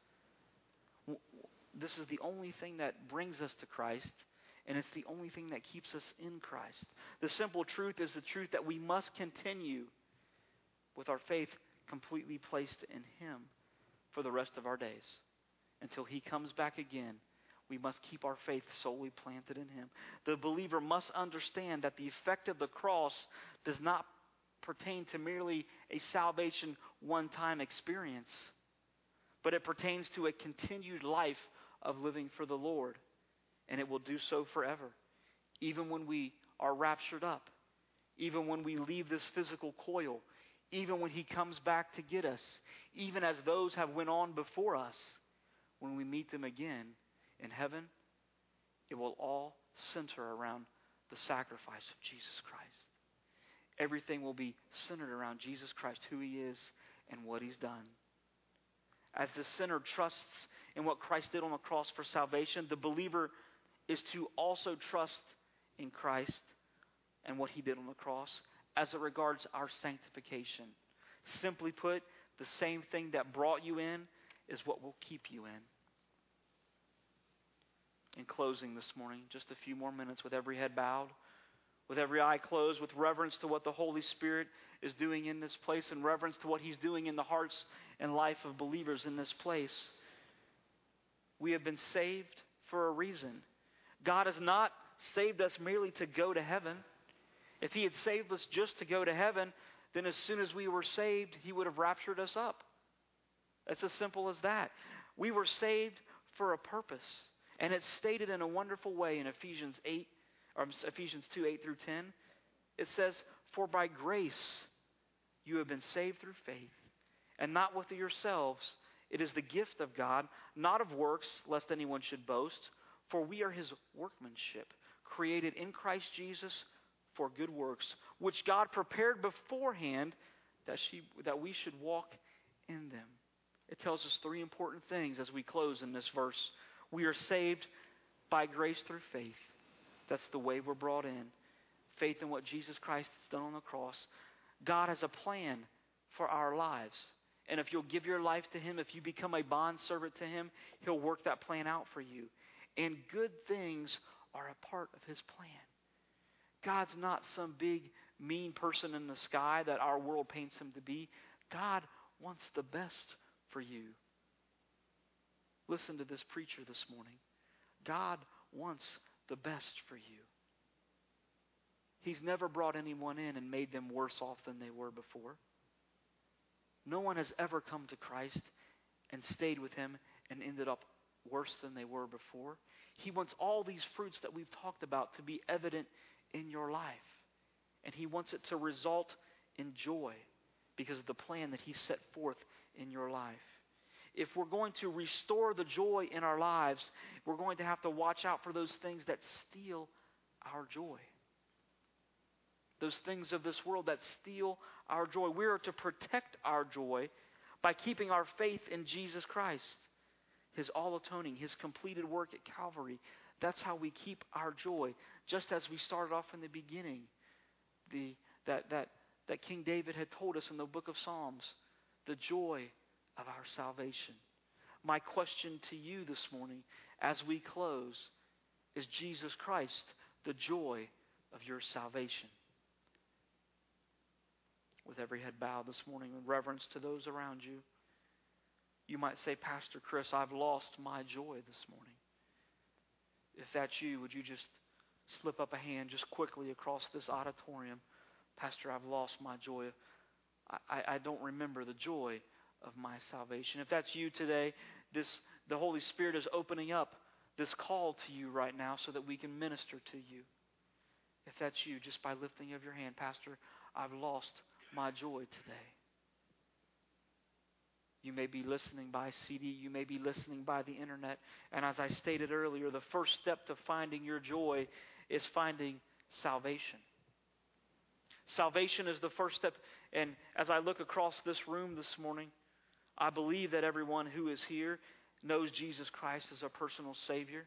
This is the only thing that brings us to Christ, and it's the only thing that keeps us in Christ. The simple truth is the truth that we must continue with our faith completely placed in Him for the rest of our days. Until He comes back again, we must keep our faith solely planted in Him. The believer must understand that the effect of the cross does not pertain to merely a salvation one-time experience, but it pertains to a continued life of living for the Lord. And it will do so forever. Even when we are raptured up, even when we leave this physical coil, even when He comes back to get us, even as those have went on before us, when we meet them again in heaven, it will all center around the sacrifice of Jesus Christ. Everything will be centered around Jesus Christ, who He is and what He's done. As the sinner trusts in what Christ did on the cross for salvation, the believer is to also trust in Christ and what He did on the cross as it regards our sanctification. Simply put, the same thing that brought you in is what will keep you in. In closing this morning, just a few more minutes with every head bowed, with every eye closed, with reverence to what the Holy Spirit is doing in this place and reverence to what He's doing in the hearts and life of believers in this place. We have been saved for a reason. God has not saved us merely to go to heaven. If He had saved us just to go to heaven, then as soon as we were saved, He would have raptured us up. It's as simple as that. We were saved for a purpose. And it's stated in a wonderful way in Ephesians 2, 8 through 10. It says, "For by grace you have been saved through faith, and not with yourselves. It is the gift of God, not of works, lest anyone should boast. For we are His workmanship, created in Christ Jesus for good works, which God prepared beforehand that we should walk in them." It tells us three important things as we close in this verse. We are saved by grace through faith. That's the way we're brought in. Faith in what Jesus Christ has done on the cross. God has a plan for our lives. And if you'll give your life to Him, if you become a bondservant to Him, He'll work that plan out for you. And good things are a part of His plan. God's not some big, mean person in the sky that our world paints Him to be. God wants the best for you. Listen to this preacher this morning. God wants the best for you. He's never brought anyone in and made them worse off than they were before. No one has ever come to Christ and stayed with Him and ended up worse than they were before. He wants all these fruits that we've talked about to be evident in your life. And He wants it to result in joy because of the plan that He set forth in your life. if we're going to restore the joy in our lives, we're going to have to watch out for those things that steal our joy. Those things of this world that steal our joy. We are to protect our joy by keeping our faith in Jesus Christ. His all-atoning, His completed work at Calvary. That's how we keep our joy. Just as we started off in the beginning, that King David had told us in the book of Psalms, the joy of our salvation. My question to you this morning as we close is Jesus Christ the joy of your salvation? With every head bowed this morning in reverence to those around you, you might say, Pastor Chris, I've lost my joy this morning. If that's you, would you just slip up a hand just quickly across this auditorium? Pastor, I've lost my joy. I don't remember the joy of my salvation. If that's you today, the Holy Spirit is opening up this call to you right now so that we can minister to you. If that's you, just by lifting of your hand, Pastor, I've lost my joy today. You may be listening by CD. You may be listening by the internet. And as I stated earlier, the first step to finding your joy is finding salvation. Salvation is the first step. And as I look across this room this morning, I believe that everyone who is here knows Jesus Christ as a personal Savior.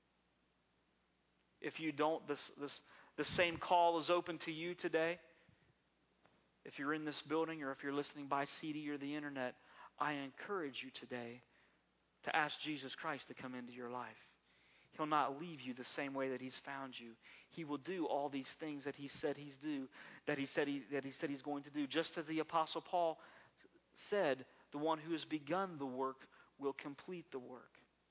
If you don't, the same call is open to you today. If you're in this building or if you're listening by CD or the internet, I encourage you today to ask Jesus Christ to come into your life. He'll not leave you the same way that He's found you. He will do all these things that He said He's going to do. Just as the Apostle Paul said, the one who has begun the work will complete the work.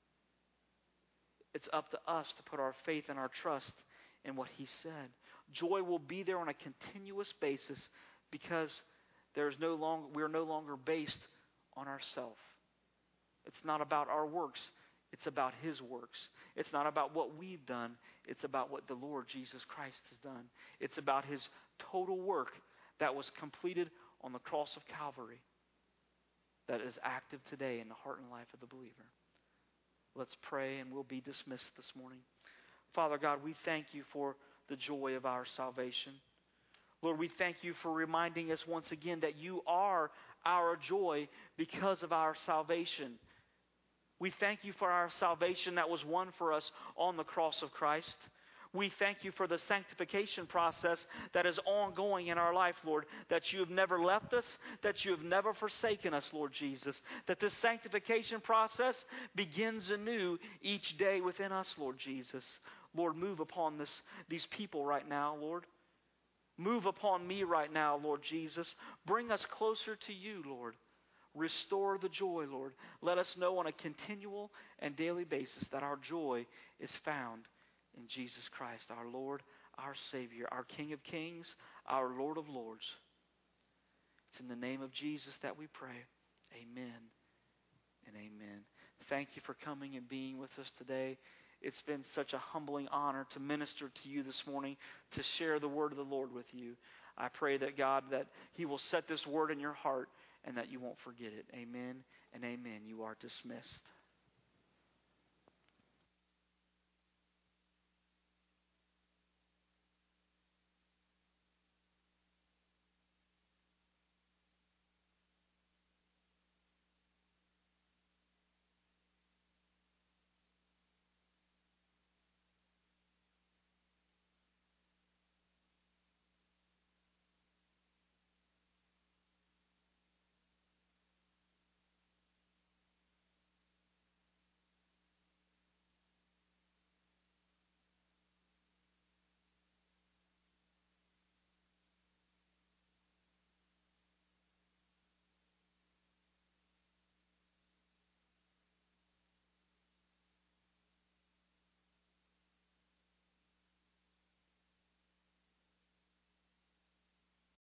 It's up to us to put our faith and our trust in what He said. Joy will be there on a continuous basis because we're no longer based on ourselves. It's not about our works. It's about His works. It's not about what we've done. It's about what the Lord Jesus Christ has done. It's about His total work that was completed on the cross of Calvary that is active today in the heart and life of the believer. Let's pray and we'll be dismissed this morning. Father God, we thank You for the joy of our salvation. Lord, we thank You for reminding us once again that You are our joy because of our salvation. We thank You for our salvation that was won for us on the cross of Christ. We thank You for the sanctification process that is ongoing in our life, Lord, that You have never left us, that You have never forsaken us, Lord Jesus, that this sanctification process begins anew each day within us, Lord Jesus. Lord, move upon these people right now, Lord. Move upon me right now, Lord Jesus. Bring us closer to You, Lord. Restore the joy, Lord. Let us know on a continual and daily basis that our joy is found in Jesus Christ, our Lord, our Savior, our King of Kings, our Lord of Lords. It's in the name of Jesus that we pray. Amen and amen. Thank you for coming and being with us today. It's been such a humbling honor to minister to you this morning, to share the word of the Lord with you. I pray that God, that He will set this word in your heart and that you won't forget it. Amen and amen. You are dismissed.